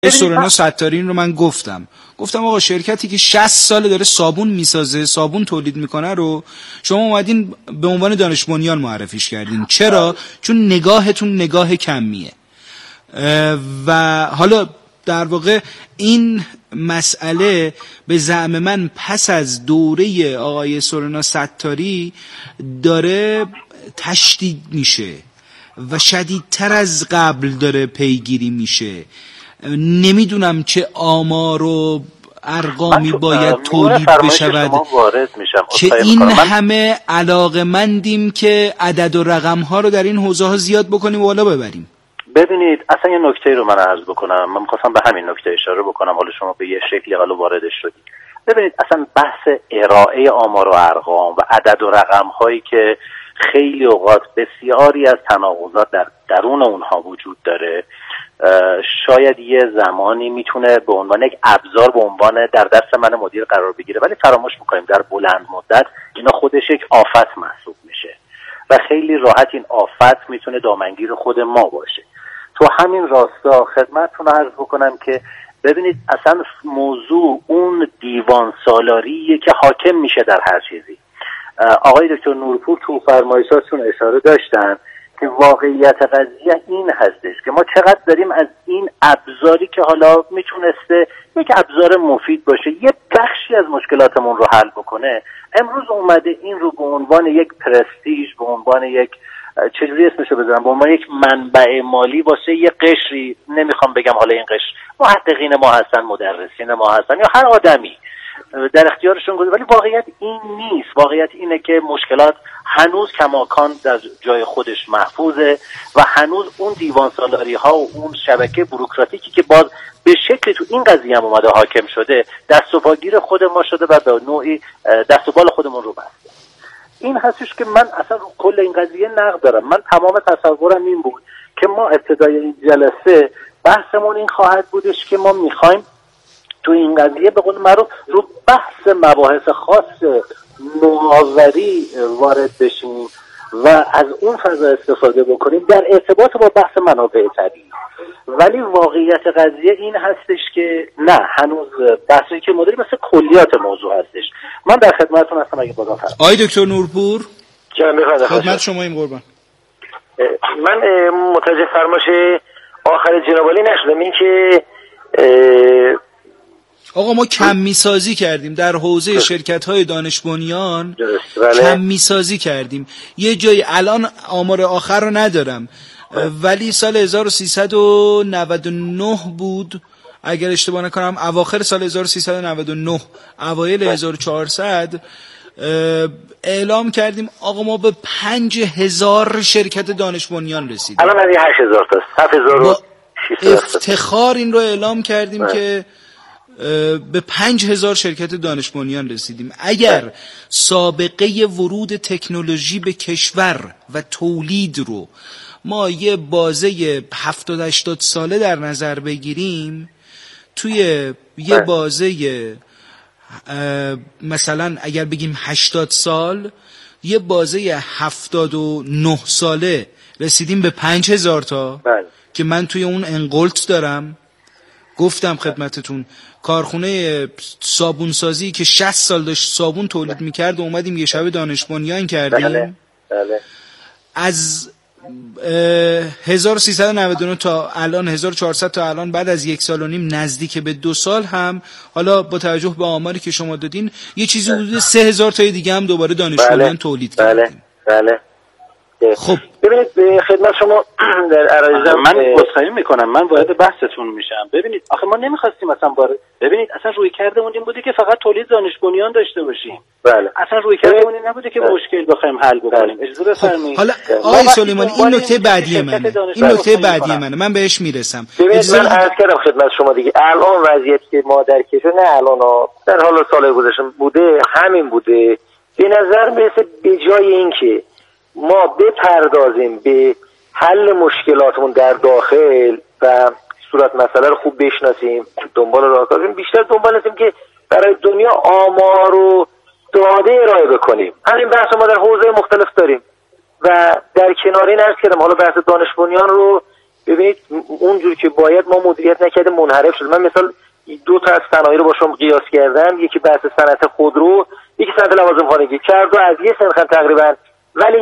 سورنا ستاری رو من گفتم آقا شرکتی که 60 ساله داره صابون میسازه، صابون تولید میکنه رو شما اومدین به عنوان دانش بنیان معرفیش کردین. چرا؟ چون نگاهتون نگاه کمیه. و حالا در واقع این مسئله به زعم من پس از دوره آقای سورنا ستاری داره تشدید میشه و شدیدتر از قبل داره پیگیری میشه. نمیدونم چه آمار و ارقامی باید تولید بشود که این همه علاقمندیم که عدد و رقم ها رو در این حوزه ها زیاد بکنیم و بالا ببریم. ببینید اصلا یه نکته رو من عرض بکنم، من می‌خواستم به همین نکته اشاره بکنم، حالا شما به یه شکلی حالا واردش شدید. ببینید اصلا بحث ارائه آمار و ارقام و عدد و رقم هایی که خیلی اوقات بسیاری از تناقضات در درون اونها وجود داره، شاید یه زمانی میتونه به عنوان یک ابزار به عنوان در دست من مدیر قرار بگیره، ولی فراموش میکنیم در بلند مدت اینا خودش یک آفت محسوب میشه و خیلی راحت این آفت میتونه دامنگیر خود ما باشه. تو همین راستا خدمتتون عرض بکنم که ببینید اصلا موضوع اون دیوان سالاریه که حاکم میشه در هر چیزی. آقای دکتر نورپور تو فرمایشاتشون اشاره داشتن که واقعیت قضیه این هستش که ما چقدر داریم از این ابزاری که حالا میتونسته یک ابزار مفید باشه یه بخشی از مشکلاتمون رو حل بکنه، امروز اومده این رو به عنوان یک پرستیژ، به عنوان یک چجوری اسمشو بذارم، به عنوان یک منبع مالی واسه یه قشری، نمیخوام بگم حالا این قشر محققین ما هستن، مدرسین ما هستن یا هر آدمی در اختیارشون گذاشته، ولی واقعیت این نیست. واقعیت اینه که مشکلات هنوز کماکان در جای خودش محفوظه و هنوز اون دیوان سالاری ها و اون شبکه بوروکراتیکی که باز به شکلی تو این قضیه هم اومده حاکم شده دست و پاگیر خود ما شده و به نوعی دست و بال خودمون رو بسته. این هستش که من اصلا رو کل این قضیه نقد دارم. من تمام تصورم این بود که ما ابتدای این جلسه بحثمون این خواهد بودش که ما میخوایم تو این قضیه به قول معروف رو بحث مباحث خاص نوآوری وارد بشیم و از اون فضا استفاده بکنیم در ارتباط با بحث منابع طبیعی. ولی واقعیت قضیه این هستش که نه، هنوز بحثی که مدلی مثل کلیات موضوع هستش. من در خدمتتون هستم اگه بازم فرمایید. آقای دکتر نورپور خدمت شما این قربان. من متوجه فرمایش آخر جناب عالی نشدم، این که آقا ما کمی سازی کردیم در حوزه شرکت‌های دانش بنیان، کمی سازی کردیم. یه جایی الان آمار آخر رو ندارم ولی سال 1399 بود اگر اشتباه نکنم، اواخر سال 1399 اوایل 1400 اعلام کردیم آقا ما به 5000 شرکت دانش بنیان رسیدیم. الان 8000 تا 7600 افتخار این رو اعلام کردیم که به 5000 شرکت دانش بنیان رسیدیم. اگر سابقه ورود تکنولوژی به کشور و تولید رو ما یه بازه 70-80 ساله در نظر بگیریم، توی یه بازه مثلا اگر بگیم 80 سال، یه بازه 79 ساله رسیدیم به 5000 تا که من توی اون انقلت دارم. گفتم خدمتتون کارخونه صابونسازی که 60 سال داشت صابون تولید میکرد و اومدیم یه شب دانش بنیان کردیم. از 1399 تا الان 1400 تا الان بعد از 1 سال و نیم نزدیک به 2 سال هم حالا با توجه به آماری که شما دادین یه چیزی حدود 3000 تای دیگه هم دوباره دانش بنیان تولید کردیم. خب ببینید به خدمت شما در عرضم من عذرخواهی میکنم، من وارد بحثتون میشم. ببینید آخه ما نمیخواستیم اصلا ببینید اصلا روی کردمون این بوده که فقط تولید دانش بنیان داشته باشیم. اصلا روی کردمون این نبوده که مشکل بخوایم حل بکنیم. اجازه بفرمایید. حالا آقای سلیمانی این نکته بعدی منه. من بهش میرسم. من عرض کردم خدمت شما دیگه الان وضعیتی که ما در کشور نه الان در حال سال گذشته بوده همین بوده. به نظر میرسه به جای اینکه ما بپردازیم به حل مشکلاتمون در داخل و صورت مسئله رو خوب بشناسیم، دنبال راه کنیم، بیشتر دنبال هستیم که برای دنیا آمار و داده ارائه بکنیم. همین بحث ما در حوزه مختلف داریم و در کنار این عرض کردم حالا بحث دانش بنیان رو ببینید اونجور که باید ما مدیریت نکردیم، منحرف شد. من مثال 2 تا از صنایع رو با شما قیاس کردم، یکی بحث صنعت خودرو، یکی صنعت لوازم خانگی، کرد و از یه سنخم تقریبا، ولی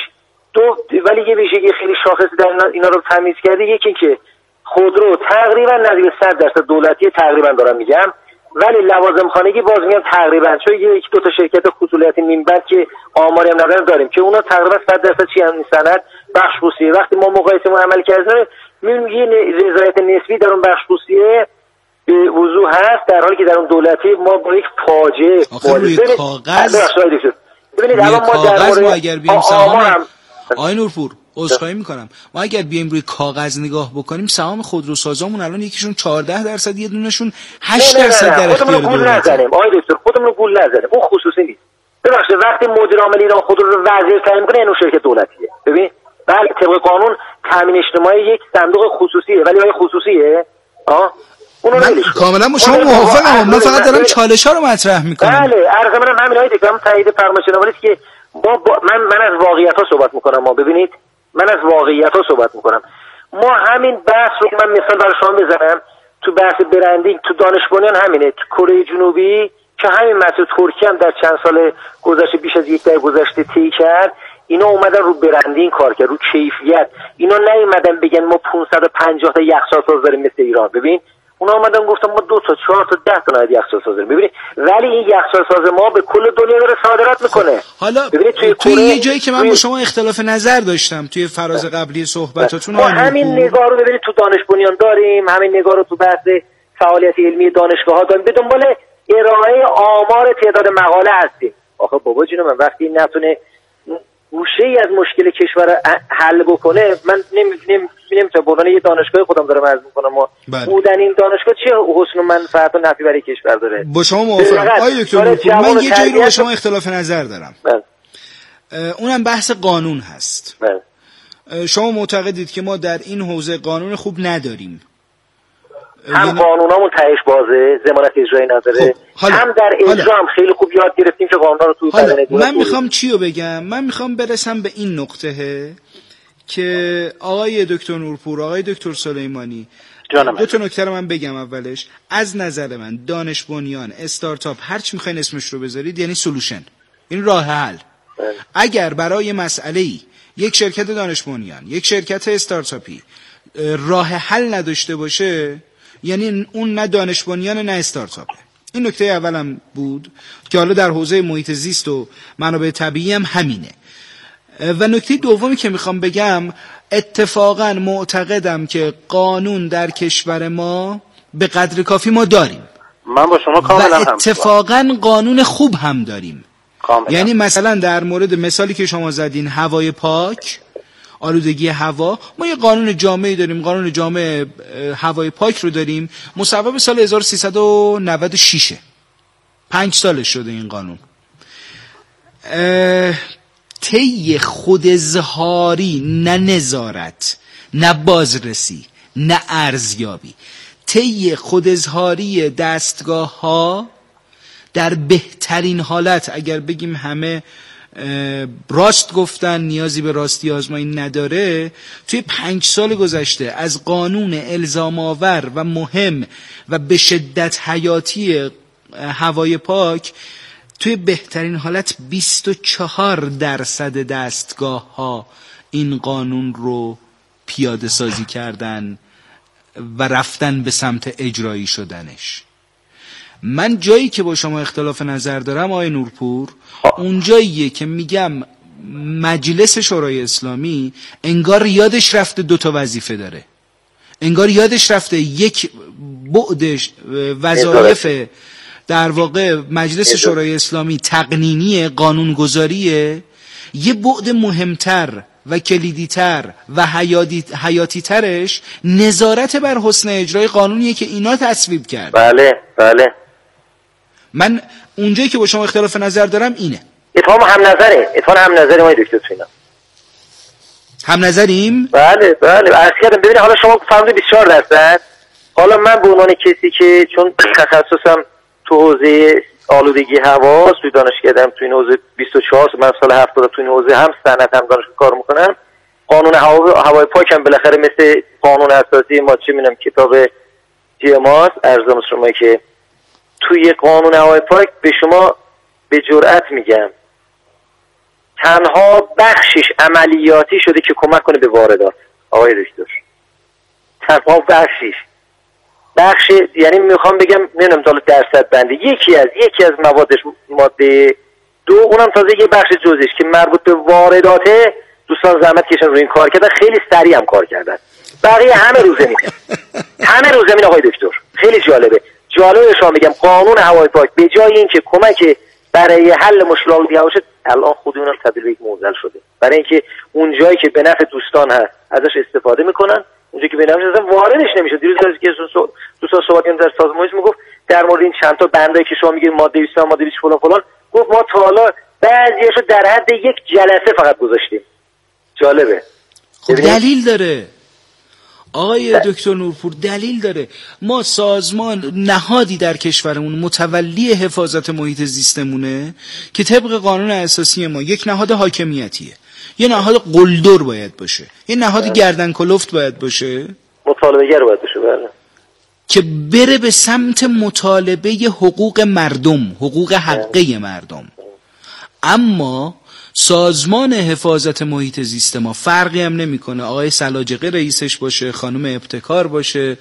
یه ویژگی خیلی شاخصی در اینا رو تمیز کرده. یکی که خودرو تقریبا نزدیک 100% دولتی تقریبا دارم میگم، ولی لوازم خانگی باز میگم تقریبا، چون یکی 2 تا شرکت خصوصیت نیمبند که آماری هم نداریم داریم که اونا تقریبا 100% چی هم صنعت بخش خصوصی. وقتی ما مقایسه عمل کردیم میبینیم یه رضایت نسبی در اون بخش خصوصیه به وضوح هست، در حالی که در اون دولتی ما با یک فاجعه روی کاغذ ببینید الان ما در مورد اگر بیایم سهام آقای نورپور عذرخواهی میکنم، ما اگر بیایم روی کاغذ نگاه بکنیم سهام خودروسازامون الان یکیشون 14%، یه دونشون 8% در اختیار دولته. آقای دکتر خودمون رو گول نزنیم، اون خصوصی نیست. ببخشید وقتی مدیر عامل ایران خودرو رو وزیر تعیین میکنه اینو شرکت دولتیه. ببین بله طبق قانون تامین اجتماعی یک صندوق خصوصیه، ولی آیا خصوصیه؟ من کاملا با شما موافقم، من فقط دارم چالش‌ها رو مطرح میکنم. بله عرض منم همین های دیگه، هم تایید فرمایشتون ولی که من از واقعیت‌ها صحبت میکنم. ما ببینید من از واقعیت‌ها صحبت میکنم. ما همین بحث رو من مثال برای شما بزنم، تو بحث برندینگ تو دانش بنیان همینه، تو کره جنوبی که همین مسئله ترکیه هم در چند سال گذشته بیش از 1 دهه گذشته طی کرد، اینا اومدن رو برندینگ کار کرد، رو کیفیت. اینا نیومدن بگن ما 550 تا یخچال‌ساز داریم مثل ایران. ببین اونا اومدن گفتن ما 2 تا 4 تا 10 تا یخچال‌ساز داریم. ببینید ولی این یخچال‌ساز ما به کل دنیا داره صادرات میکنه. حالا توی یه جایی که من با شما اختلاف نظر داشتم توی فراز قبلی صحبتاتون، ما همین نگاه رو ببینید تو دانش بنیان داریم، همین نگاه رو تو بحث فعالیت علمی دانشگاه‌ها داریم، به دنبال ارائه آمار تعداد مقاله هستیم. آخه بابا جون من وقتی نتونه گوشه‌ای از مشکل کشور حل بکنه، من نمیتونم به عنوان یه دانشگاه خودم دارم عرض میکنم ما بودن این دانشگاه چه حسن و منفعت و نفعی برای کشور داره. با شما موافقم آقای دکتر نورپور، من یه جایی رو با شما اختلاف نظر دارم. اونم بحث قانون هست. شما معتقدید که ما در این حوزه قانون خوب نداریم، هم قانونامون تهش بازه، ضمانت اجرایی نداره، هم در اجرا هم خیلی خوب یاد گرفتیم که قانونا رو تو بدن من میخوام چیو بگم، من میخوام برسم به این نقطه که آقای دکتر نورپور، آقای دکتر سلیمانی، 2 تا نکته رو من بگم. اولش از نظر من دانش بنیان، استارتاپ، هر چی میخواین اسمش رو بذارید، یعنی سولوشن، این راه حل. اگر برای مسئله‌ای یک شرکت دانش بنیان، یک شرکت استارتاپی راه حل نداشته باشه، یعنی اون نه دانش بنیان نه استارتاپه. این نکته اولم بود که حالا در حوزه محیط زیست و منابع طبیعی هم همینه. و نکته دومی که میخوام بگم، اتفاقا معتقدم که قانون در کشور ما به قدر کافی ما داریم. من با شما کاملا و اتفاقا قانون خوب هم داریم. یعنی مثلا در مورد مثالی که شما زدین، هوای پاک، آلودگی هوا، ما یه قانون جامعی داریم، قانون جامع هوای پاک رو داریم، مصوب سال 1396، 5 سالش شده این قانون. طی خود اظهاری، نه نظارت، نه بازرسی، نه ارزیابی، طی خود اظهاری دستگاه ها در بهترین حالت، اگر بگیم همه راست گفتن، نیازی به راستی آزمایی نداره، توی 5 سال گذشته از قانون الزام آور و مهم و به شدت حیاتی هوای پاک توی بهترین حالت 24% دستگاه ها این قانون رو پیاده سازی کردن و رفتن به سمت اجرایی شدنش. من جایی که با شما اختلاف نظر دارم آقای نورپور، اون جاییه که میگم مجلس شورای اسلامی انگار یادش رفته 2 تا وظیفه داره، انگار یادش رفته یک بعدش وظایف در واقع مجلس شورای اسلامی تقنینی قانونگذاریه، یه بعد مهمتر و کلیدیتر و حیاتی ترش نظارت بر حسن اجرای قانونیه که اینا تصویب کرد. بله بله. من اونجایی که با شما اختلاف نظر دارم اینه. اتفاق هم نظره ما دکتر تو اینا. هم نظریم؟ بله عرض کردم. ببینید حالا شما فرمودید 24%، حالا من به عنوان کسی که چون تخصصم تو حوزه آلودگی هوا، توی دانشگاه کردم تو این حوزه 24 من سال 70 تو این حوزه هم صنعت هم دانشگاه کار میکنم، قانون هوای پاک هم بالاخره مثل قانون اساسی ما چه می‌دونم کتاب ماست، ارزم شما که توی قانون هوای پاک به شما به جرئت میگم تنها بخشش عملیاتی شده که کمک کنه به واردات. آقای دکتر، تنها بخش یعنی میخوام بگم نمیدونم تا درصد بندی یکی از موادش ماده 2، اونم تازه یه بخش جزئیش که مربوط به وارداته. دوستان زحمت کشن روی این کار کردن، خیلی سریع هم کار کردن. بقیه همه رو زمین آقای دکتر. خیلی جالبه شما میگم قانون هوای پاک به جای اینکه کمک برای حل مشکلات بیهوایی باشه، الان خود اونم تبدیل به یک معضل شده، برای اینکه اون جایی که به نفع دوستان هست ازش استفاده میکنن، اونجایی که به نفعش اصلا واردش نمیشه. دیروز که دوستان صحبت کردن در سازمان میگفت در مورد این چند تا بندایی که شما میگید ماده 20 ماده 20 فلان گفت ما تا حالا بعضیاشو در حد یک جلسه فقط گذاشتیم. جالبه. خب دلیل داره آقای دکتر نورپور، دلیل داره. ما سازمان نهادی در کشورمون متولی حفاظت محیط زیستمونه که طبق قانون اساسی ما یک نهاد حاکمیتیه، یه نهاد قلدر باید باشه، یه نهاد گردن کلفت باید باشه، مطالبه‌گر باید باشه، بله، که بره به سمت مطالبه حقوق مردم، حقوق حقه مردم. اما سازمان حفاظت محیط زیست ما فرقی هم نمیکنه آقای سلاجقه رئیسش باشه، خانم ابتکار باشه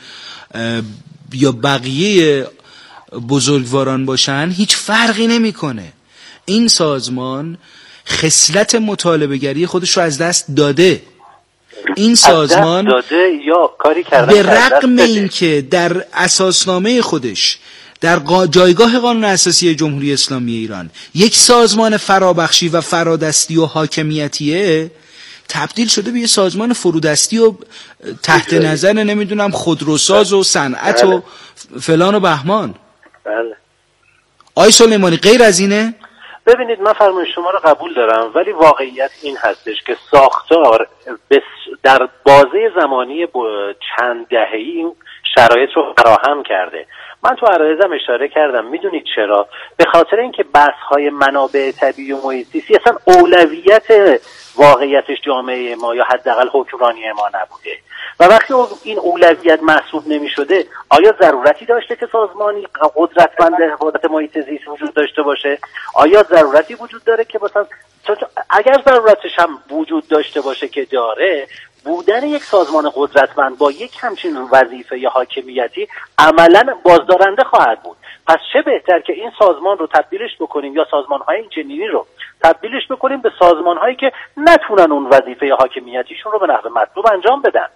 یا بقیه بزرگواران باشن، هیچ فرقی نمیکنه. این سازمان خصلت مطالبه گری خودش رو از دست داده. این سازمان داده یا کاری کرده به رغم اینکه در اساسنامه خودش در جایگاه قانون اساسی جمهوری اسلامی ایران یک سازمان فرابخشی و فرادستی و حاکمیتیه، تبدیل شده به یه سازمان فرودستی و تحت نظر نمیدونم خودروساز و صنعت و فلان و بهمان. بله. آقای سلیمانی غیر از اینه؟ ببینید من فرمایش شما رو قبول دارم، ولی واقعیت این هستش که ساختار در بازه زمانی چند دهه‌ای این شرایط رو فراهم کرده. من تو عرایزم اشاره کردم، میدونید چرا؟ به خاطر اینکه بحث‌های منابع طبیعی و محیط زیستی اصلا اولویت واقعیتش جامعه ما یا حداقل حکمرانی ما نبوده و وقتی این اولویت محسوب نمی‌شده، آیا ضرورتی داشته که سازمانی قدرتمند حفاظت محیط زیست وجود داشته باشه؟ آیا ضرورتی وجود داره که مثلا اگر ضرورتش هم وجود داشته باشه که داره، بودن یک سازمان قدرتمند با یک همچین وظیفه یا حاکمیتی عملاً بازدارنده خواهد بود. پس چه بهتر که این سازمان رو تبدیلش بکنیم یا سازمان‌های این چنینی رو تبدیلش بکنیم به سازمان‌هایی که نتونن اون وظیفه یا حاکمیتیشون رو به نحو مطلوب انجام بدن.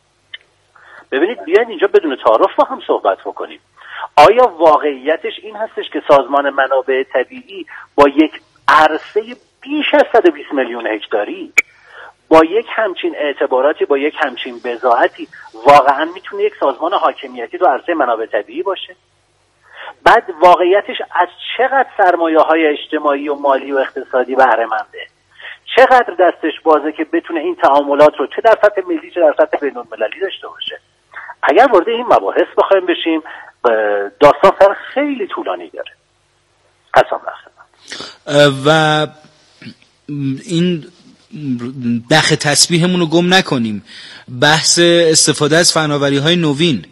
ببینید بیاین اینجا بدون تعارف با هم صحبت بکنیم. آیا واقعیتش این هستش که سازمان منابع طبیعی با یک عرصه بیش از 120 میلیون هکتاری، با یک همچین اعتباراتی، با یک همچین بضاعتی واقعا میتونه یک سازمان حاکمیتی تو عرصه منابع طبیعی باشه؟ بعد واقعیتش از چقدر سرمایه‌های اجتماعی و مالی و اقتصادی بهره منده؟ چقدر دستش بازه که بتونه این تعاملات رو چه در سطح ملی چه در سطح بین‌المللی داشته باشه؟ اگر وارد این مباحث بخوایم بشیم داستان سر خیلی طولانی داره. قسم بخشم. و این بخ تسبیحمون رو گم نکنیم، بحث استفاده از فناوری‌های نوین.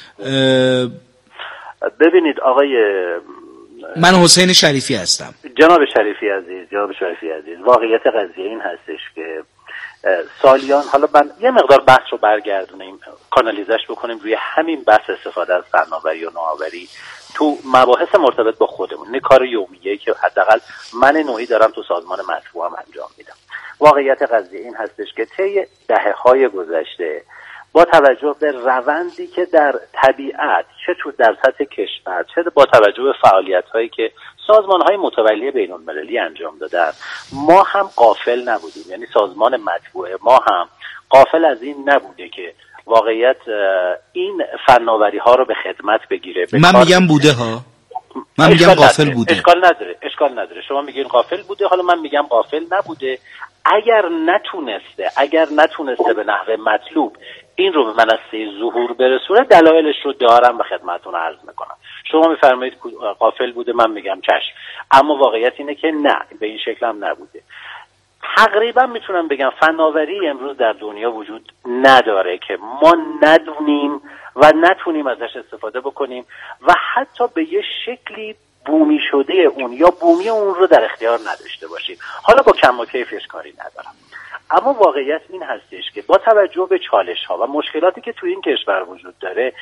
ببینید آقای من حسین شریفی هستم. جناب شریفی عزیز، واقعیت قضیه این هستش که سالیان، حالا من یه مقدار بحث رو برگردونیم کانالیزش بکنیم روی همین بحث استفاده از فناوری و نوآوری تو مباحث مرتبط با خودمون، نه کار یومیه‌ای که حداقل من نوعی دارم تو سازمان مطبوعم انجام میدم. واقعیت قضیه این هستش که طی دهه‌های گذشته با توجه به روندی که در طبیعت چه تو در سطح کشور چه با توجه به فعالیت‌هایی که سازمان‌های متولی بین‌المللی انجام دادن، ما هم غافل نبودیم. یعنی سازمان مطبوعه ما هم غافل از این نبوده که واقعیت این فناوری‌ها رو به خدمت بگیره. من میگم بوده ها، من میگم غافل بوده. اشکال نداره. شما میگین غافل بوده، حالا من میگم غافل نبوده. اگر نتونسته به نحو مطلوب این رو به منصه ظهور برسونه، دلایلش رو دارم و خدمتتون عرض میکنم. شما میفرمایید غافل بوده، من میگم چشم. اما واقعیت اینه که نه، به این شکل هم نبوده. تقریبا میتونم بگم فناوری امروز در دنیا وجود نداره که ما ندونیم و نتونیم ازش استفاده بکنیم و حتی به یه شکلی بومی شده اون یا بومی اون رو در اختیار نداشته باشیم. حالا با کم و کیفش کاری ندارم، اما واقعیت این هستش که با توجه به چالش ها و مشکلاتی که توی این کشور وجود داره،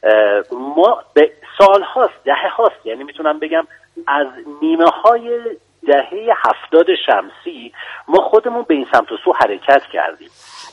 ما به سال هاست، دهه هاست، یعنی میتونم بگم از نیمه های دهه 70 شمسی ما خودمون به این سمت و سو حرکت کردیم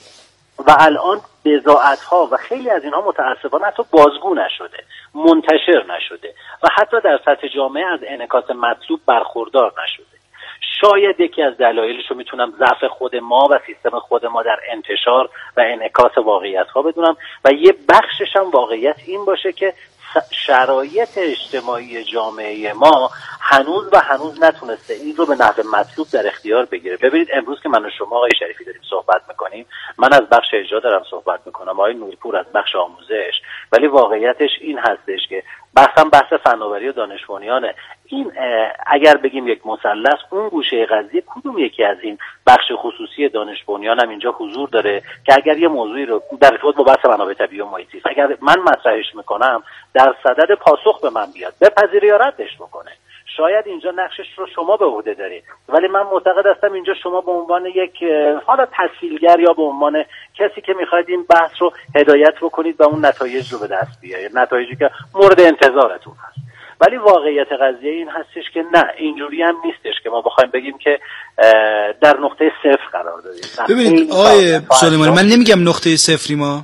و الان بضاعت ها و خیلی از اینها متاسفانه حتی بازگو نشده، منتشر نشده و حتی در سطح جامعه از انعکاس مطلوب برخوردار نشده. شاید یکی از دلایلش رو میتونم ضعف خود ما و سیستم خود ما در انتشار و انعکاس واقعیت ها بدونم و یه بخشش هم واقعیت این باشه که شرایط اجتماعی جامعه ما هنوز نتونسته این رو به نحو مطلوب در اختیار بگیره. ببینید امروز که من و شما آقای شریفی داریم صحبت میکنیم، من از بخش اجرا دارم صحبت میکنم، آقای نورپور از بخش آموزش، ولی واقعیتش این هستش که بحث فناوری و دانش بنیانه. این اگر بگیم یک مثلث، اون گوشه قضیه کدوم یکی از این بخش خصوصی دانش بنیان هم اینجا حضور داره که اگر یه موضوعی رو در ارتباط با بحث منابع طبیعی و محیط زیست اگر من مطرحش میکنم در صدد پاسخ به من بیاد، بپذیره یا ردش بکنه. شاید اینجا نقشش رو شما به عهده دارید، ولی من معتقد هستم اینجا شما به عنوان یک حالا تسهیلگر یا به عنوان کسی که میخواید این بحث رو هدایت بکنید و اون نتایج رو به دست بیارید، نتایجی که مورد انتظارتون هست. ولی واقعیت قضیه این هستش که نه، اینجوری هم نیستش که ما بخوایم بگیم که در نقطه صفر قرار داریم. ببینید آقای سلیمانی، من نمیگم نقطه صفری ما،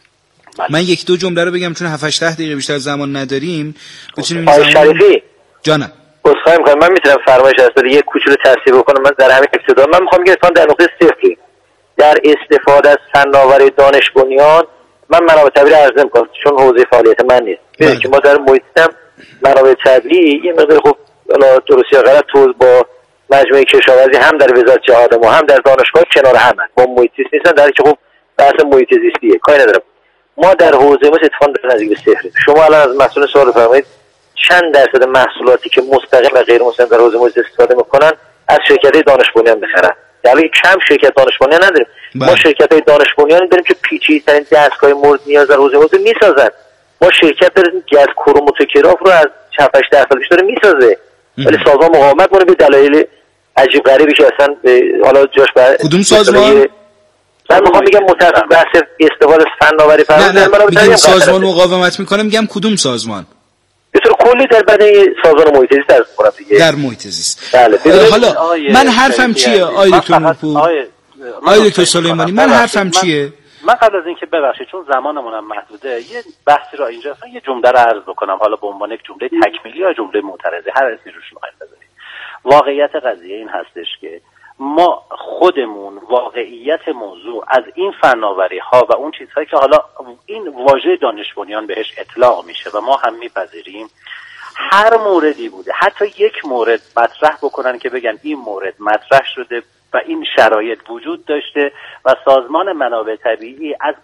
من یک دو جمله رو بگم چون 7-8 دقیقه بیشتر زمان نداریم بتونیم. آقای شریفی جانم عذرخواهی می‌کنم، من میتونم فرمایش از یک کوچولو تصحیح بکنم. من در همین ابتدا من میخوام بگم در نقطه صفری در استفاده از فناوری دانش بنیان من منابع طبیعی عرضه می‌کنم چون حوزه فعالیت من نیست. ببینید که ما در محیط منابع طبیعی یه مقدار خب درست یا غلط تو با مجموعه کشاورزی هم در وزارت جهاد ما هم در دانشگاه کنار هم هست. با محیط زیست نیستن، در که خب بحث محیط زیستیه کاری ندارم. ما در حوزه ما اتفاقا در نزدیک به صفر. شما الان از مسئول سوال فرمایید چند درصد محصولاتی که مستقیم و غیر مستقیم در حوزه محیط استفاده میکنن از شرکت‌های دانش بنیان بخرن. در حالی کم شرکت دانش بنیان نداریم. ما شرکت‌های دانش بنیانی داریم که پیچیده‌ترین دستگاه مورد نیاز در حوزه محیط میسازن. ما شرکت داریم که از کروماتوگراف رو از 7-8 سال پیش داره میسازه، ولی سازمان مقاومت مونه به دلایل عجیب غریبی که اصلا حالا جاش کدوم سازمان؟ من میخوام بگم متأسف بحث استفاده از فناوری میگم سازمان مقاومت میکنه، میگم کدوم سازمان؟ به طور کلی در بدن سازمان محیط زیست درست کنم دیگه. در محیط زیست. بله. حالا من حرفم چیه آقای دکتر نورپور؟ آقای دکتر سلیمانی من حرفم چیه؟ من قبل از اینکه ببخشید چون زمانمون هم محدوده یه بحثی را اینجا یه جمله رو عرض بکنم، حالا به عنوان یک جمله تکمیلی یا جمله معترضه، هر اسمی روش می‌خواید بذارید. واقعیت قضیه این هستش که ما خودمون واقعیت موضوع از این فناوری ها و اون چیزهایی که حالا این واژه دانش بنیان بهش اطلاق میشه و ما هم میپذیریم، هر موردی بوده حتی یک مورد مطرح بکنن که بگن این مورد مطرح شده و این شرایط وجود داشته و سازمان منابع طبیعی از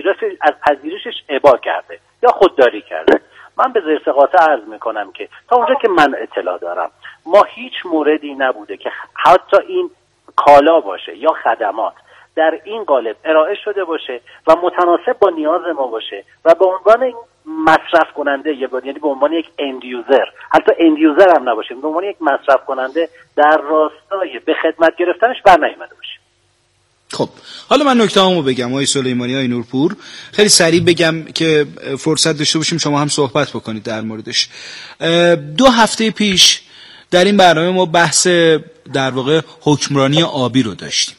پذیرشش ابا کرده یا خودداری کرده. من به زیر قاطع عرض میکنم که تا اونجا که من اطلاع دارم ما هیچ موردی نبوده که حتی این کالا باشه یا خدمات در این قالب ارائه شده باشه و متناسب با نیاز ما باشه و به عنوان مصرف کننده یعنی به عنوان یک اند یوزر، حتی اند یوزر هم نباشیم، به عنوان یک مصرف کننده در راستای به خدمت گرفتنش برنیامده باشیم. خب حالا من نکته‌هامو بگم آقای سلیمانی، آقای نورپور، خیلی سریع بگم که فرصت داشته باشیم شما هم صحبت بکنید در موردش. 2 هفته پیش در این برنامه ما بحث در واقع حکمرانی آبی رو داشتیم.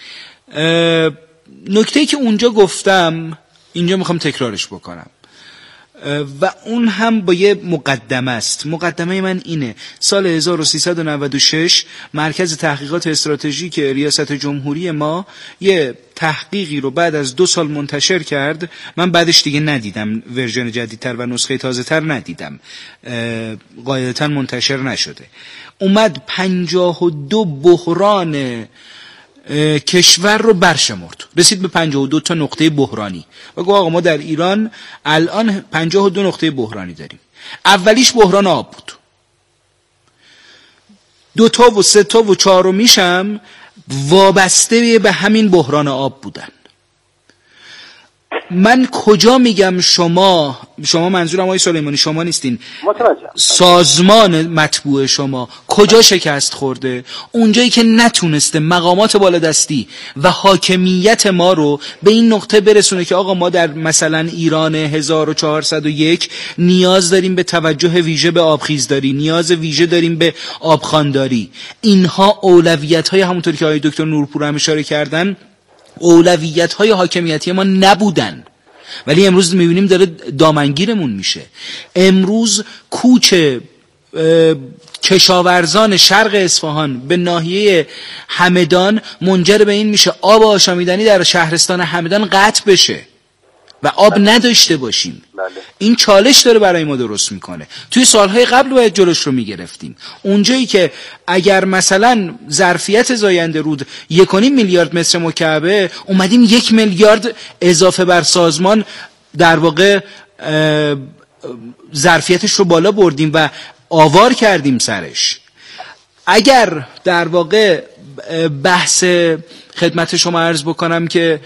نکته‌ای که اونجا گفتم اینجا میخوام تکرارش بکنم و اون هم با یه مقدمه است. مقدمه من اینه: سال 1396 مرکز تحقیقات استراتژیک ریاست جمهوری ما یه تحقیقی رو بعد از 2 سال منتشر کرد. من بعدش دیگه ندیدم، ورژن جدیدتر و نسخه تازه تر ندیدم، قاعدتاً منتشر نشده. اومد 52 بحران کشور رو برشمرد، رسید به 52 تا نقطه بحرانی و گفت آقا ما در ایران الان 52 نقطه بحرانی داریم. اولیش بحران آب بود، 2 تا و 3 تا و 4 میشم وابسته به همین بحران آب بودن. من کجا میگم شما منظورم آقای سلیمانی شما نیستین، سازمان مطبوع شما کجا شکست خورده؟ اونجایی که نتونسته مقامات بالادستی و حاکمیت ما رو به این نقطه برسونه که آقا ما در مثلا ایران 1401 نیاز داریم به توجه ویژه به آبخیزداری، نیاز ویژه داریم به آبخوانداری. اینها اولویت‌های همونطوری که آقای دکتر نورپور هم اشاره کردن اولویت‌های حاکمیتی ما نبودن، ولی امروز می‌بینیم داره دامنگیرمون میشه. امروز کوچ کشاورزان شرق اصفهان به ناحیه همدان منجر به این میشه آب آشامیدنی در شهرستان همدان قطع بشه و آب نداشته باشیم. این چالش داره برای ما درست میکنه. توی سالهای قبل باید جلوش رو میگرفتیم. اونجایی که اگر مثلا ظرفیت زاینده رود 1.5 میلیارد متر مکعبه، اومدیم 1 میلیارد اضافه بر سازمان در واقع ظرفیتش رو بالا بردیم و آوار کردیم سرش. اگر در واقع بحث خدمت شما عرض بکنم که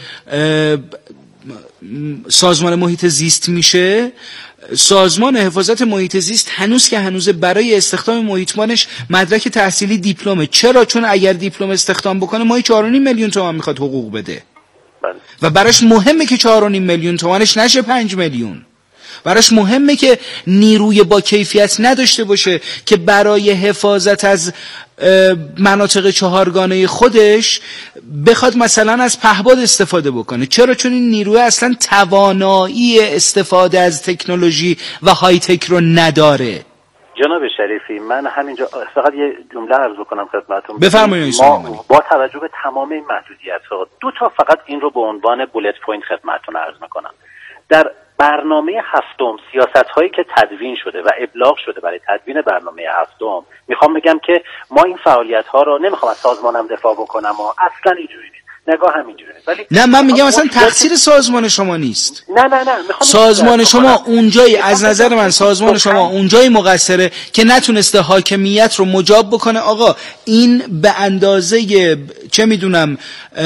سازمان محیط زیست میشه، سازمان حفاظت محیط زیست هنوز که هنوز برای استخدام محیطمانش مدرک تحصیلی دیپلمه. چرا؟ چون اگر دیپلم استخدام بکنه ماهی 4.5 میلیون تومان میخواد حقوق بده و براش مهمه که 4.5 میلیون تومانش نشه 5 میلیون. براش مهمه که نیروی با کیفیت نداشته باشه که برای حفاظت از مناطق چهارگانه خودش بخواد مثلا از پهباد استفاده بکنه. چرا؟ چون این نیروی اصلا توانایی استفاده از تکنولوژی و های تک رو نداره. جناب شریفی، من همینجا فقط یه جمله عرض بکنم خدمتتون. بفرمایید. ما با توجه به تمام این محدودیت‌ها 2 تا فقط این رو به عنوان بولت پوینت خدمتتون عرض میکنم. در برنامه هفتم سیاست‌هایی که تدوین شده و ابلاغ شده برای تدوین برنامه هفتم، میخوام بگم که ما این فعالیت‌ها رو نمیخوام از سازمانم دفاع بکنم و اصلا اینجوری نیست. نگاه همینجوری نیست. ولی نه، من میگم اصلا تقصیر سازمان شما نیست. نه سازمان شما اونجایی از نظر من سازمان شما اونجایی مقصره که نتونسته حاکمیت رو مجاب بکنه. آقا این به اندازه چه میدونم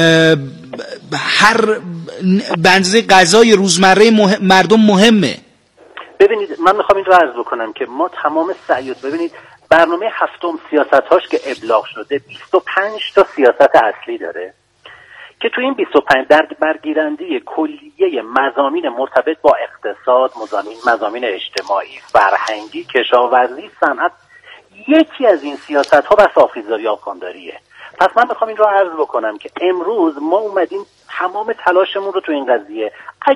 هر به اندازه غذای روزمره مردم مهمه. ببینید من میخوام این رو عرض بکنم که ما تمام سعیات، ببینید برنامه هفتم سیاست‌هاش که ابلاغ شده 25 تا سیاست اصلی داره که تو این 25 در برگیرنده کلیه مضامین مرتبط با اقتصاد، مضامین اجتماعی، فرهنگی، کشاورزی، صنعت، یکی از این سیاست‌ها بس آبخیزداری آبخوانداریه. پس من میخوام این رو عرض بکنم که امروز ما اومدیم تمام تلاشمون رو تو این قضیه،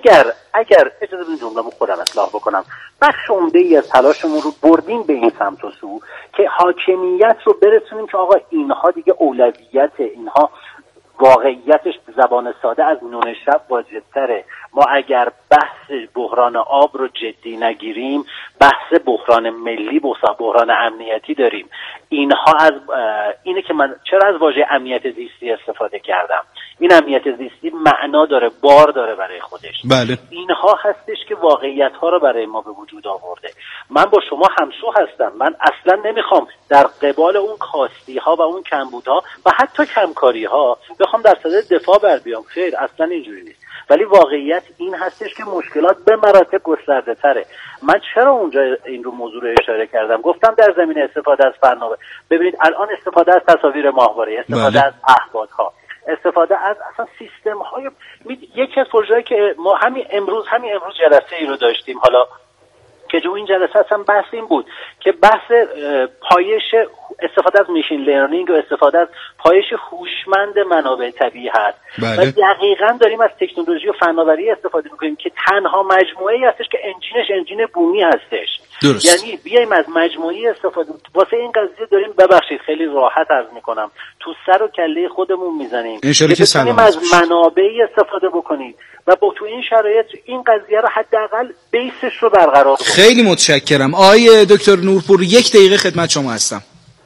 اگر اجازه بدید جمله‌مو خودم اصلاح بکنم، بخش عمده‌ای از تلاشمون رو بردیم به این سمت و سو که حاکمیت رو برسونیم که آقا اینها دیگه اولویت، اینها واقعیتش زبان ساده از نون شب واجب‌تره. ما اگر بحث بحران آب رو جدی نگیریم، بحث بحران ملی، بحران امنیتی داریم. اینها از اینه که من چرا از واژه امنیت زیستی استفاده کردم. این امنیت زیستی معنا داره، بار داره برای خودش. بله. اینها هستش که واقعیت ها رو برای ما به وجود آورده. من با شما همسو هستم. من اصلا نمیخوام در قبال اون کاستی ها و اون کمبودها و حتی کمکاری ها بخوام در صدد دفاع بر بیام. خیر، اصلا اینجوری نیست. ولی واقعیت این هستش که مشکلات به مراتب گسترده تره. من چرا اونجا این رو موضوع رو اشاره کردم؟ گفتم در زمینه استفاده از فناوری. ببینید الان استفاده از تصاویر ماهواره، استفاده از پهپادها، استفاده از اصلا سیستم های، یکی از پروژه‌ای که ما همین امروز جلسه ای رو داشتیم، حالا که جو این جلسه اصلا بحث این بود که بحث پایش استفاده از میشین لرنینگ و استفاده از پایش هوشمند منابع طبیعی هست. بله. و دقیقاً داریم از تکنولوژی و فناوری استفاده میکنیم که تنها مجموعه‌ای هستش که انجین بومی هستش. درست. یعنی بیایم از مجموعی استفاده. واسه این قضیه داریم، ببخشید خیلی راحت عرض میکنم، تو سر و کله خودمون میزنیم که بتونیم از منابعی استفاده بکنیم و با تو این شرایط این قضیه رو حداقل بیسش رو برقرار کنیم. خیلی متشکرم. آقای دکتر نورپور 1 دقیقه خدمت شما هستم.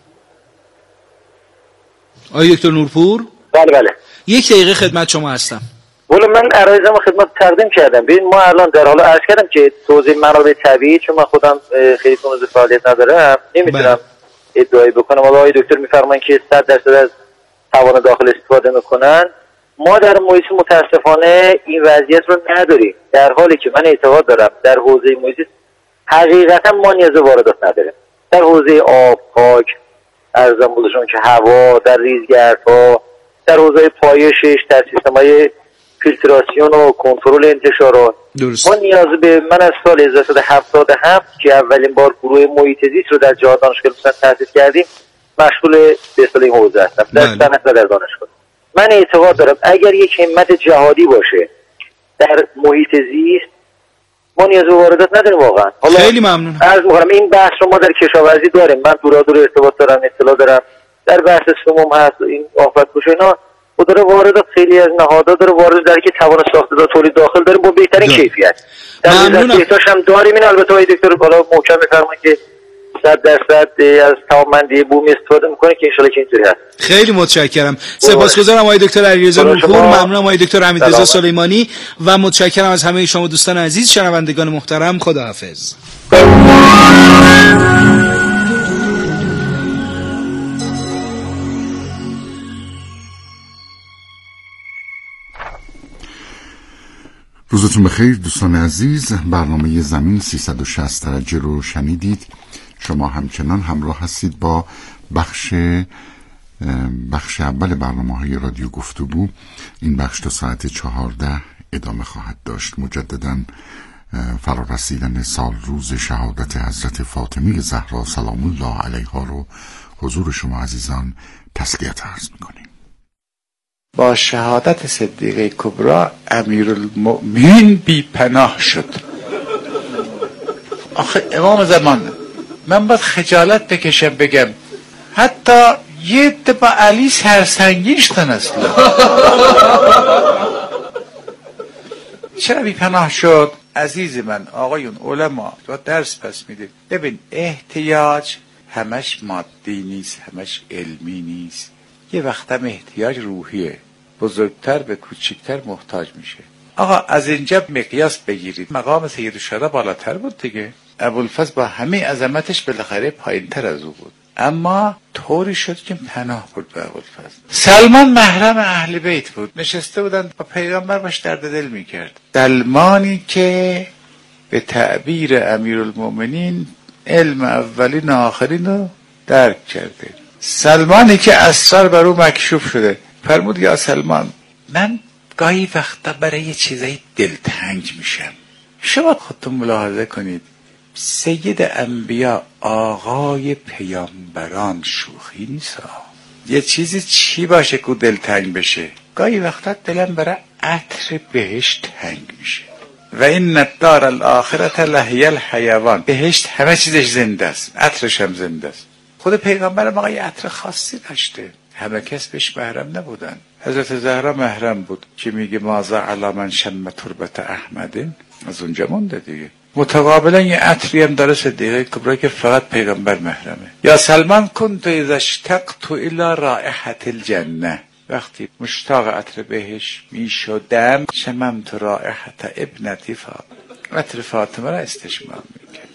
آقای دکتر نورپور؟ بله 1 دقیقه خدمت شما هستم. ولی من عرایزم خدمت تقدیم کردم. ببین ما الان در حال عرض کردم که توزیع منابع طبیعی، چون من خودم خیلی تونز فعالیت ندارم نمیتونم ادعایی بکنم. حالا آقای دکتر میفرمایند که 100% از توان داخل استفاده میکنن. ما در محیط متاسفانه این وضعیت رو نداریم، در حالی که من اعتقاد دارم در حوزه محیط حقیقتا ما نیاز واردات نداریم. در حوزه آب، خاک، ارزم بوده شما که هوا، در ریزگردها، در حوزه پایشش، در سیستم‌های فیلتراسیون و کنترل انتشارات، ما نیاز به من از سال 1377 که اولین بار گروه محیط زیست رو در جهاد دانشگاه تأسیس کردیم مشغول به اصطلاح این حوزه هستم در صنعت و در دانشگاه. من اعتقاد دارم اگر یک همت جهادی باشه در محیط زیست ما نیاز به واردات نداریم واقعا. خیلی ممنونم. عرض می‌کنم این بحث رو ما در کشاورزی داریم، من دورادور ارتباط دارم، اطلاع دارم، در بحث سموم هست، این آفت باشه اینا و داره واردات خیلی از نهادها داره وارد در که توان ساختار تولید داخل داریم با بهترین کیفیت. در بهتاش هم داریم. این البته آقای دکتر بالا محکم می‌فرمایید که 100% از توانمندی بومی استفاده میکنه که انشالله که اینطوری هست. خیلی متشکرم. سپاسگزارم آقای دکتر علیرضا نورپور، ممنونم آقای دکتر حمیدرضا سلیمانی و متشکرم از همه شما دوستان عزیز شنوندگان محترم. خداحافظ. روزتون بخیر دوستان عزیز. برنامه زمین 360 درجه رو شنیدید. شما همچنان همراه هستید با بخش اول برنامه‌های رادیو گفتگو. این بخش تا ساعت 14 ادامه خواهد داشت. مجدداً فرارسیدن سال روز شهادت حضرت فاطمه زهرا سلام الله علیها رو حضور شما عزیزان تسلیت عرض می‌کنیم. با شهادت صدیقه کبرا امیرالمؤمنین بی پناه شد. آخه امام زمان من باید خجالت بکشم بگم حتی یه عده با علی سرسنگین شدن اصلا. چرا بی پناه شد؟ عزیز من، آقایون علما تو درس پس میده. ببین احتیاج همش مادی نیست، همش علمی نیست. یه وقتم احتیاج روحیه. بزرگتر به کوچکتر محتاج میشه. آقا از اینجا مقیاس بگیرید. مقام سید الشهدا بالاتر بود دیگه. ابوالفضل با همه عظمتش بالاخره پایینتر از او بود، اما طوری شد که پناه بود به ابوالفضل. سلمان محرم اهل بیت بود، نشسته بودن با پیغمبر باش درد دل میکرد. سلمانی که به تعبیر امیرالمؤمنین علم اولین و آخرین رو درک کرده، سلمانی که اسرار بر او مکشوف شده، فرمود یا سلمان من گاهی وقتا برای یه چیزایی دلتنگ میشم. شما خودتون ملاحظه کنید سید انبیا آقای پیامبران شوخی نیست. یه چیزی چی باشه که دلتنگ بشه؟ گاهی وقتا دلم برای عطر بهشت تنگ میشه. و این الدار الاخرة لهی الحیوان، بهشت همه چیزش زنده است، عطرش هم زنده است. خود پیغمبر ما یه عطر خاصی داشته، همه کس بهش محرم نبودن. حضرت زهرا محرم بود که میگه ماذا علی من شم تربت احمد، از اونجا مونده دیگه. متقابلا یه عطری هم داره صدیقه کبرا که فقط پیغمبر محرمه. یا سلمان کنت اذا اشتقت الی رائحة الجنه، وقتی مشتاق عطر بهش میشدم شممت رائحة ابنتی فاطمه، عطر فاطمه را استشمام میکرد.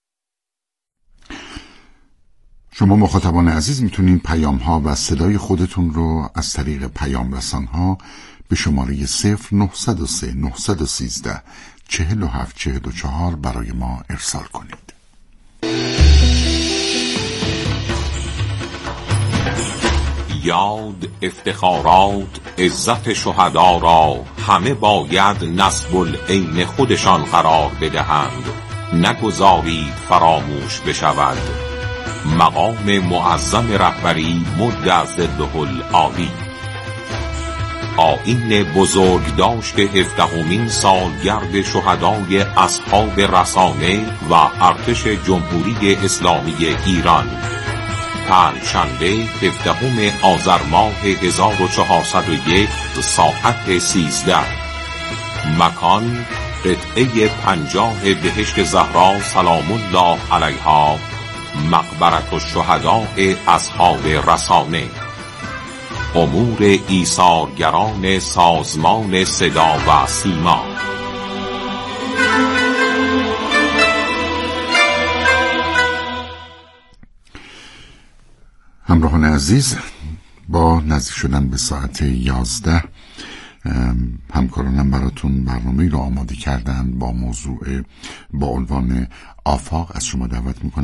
شما مخاطبان عزیز میتونین پیام ها و صدای خودتون رو از طریق پیام رسان ها به شماره 0903 913 4744 برای ما ارسال کنید. یاد، افتخارات، عزت شهدا را همه باید نسب العین خودشان قرار بدهند، نگذارید فراموش بشود. مقام معظم رهبری مد از ظله العالی. آیین بزرگداشت 17مین سالگرد شهدای اصحاب رسانه و ارتش جمهوری اسلامی ایران، پنجشنبه 17 آذر ماه 1401 ساعت 13. مکان قطعه 50 بهشت زهرا سلام الله علیها، مقبرة الشهداء اصحاب رسانه. امور ایثارگران سازمان صدا و سیما. همراهان عزیز، با نزدیک شدن به ساعت 11 همکارانم براتون برنامه‌ای رو آماده کردن با موضوع با عنوان آفاق. از شما دعوت میکنم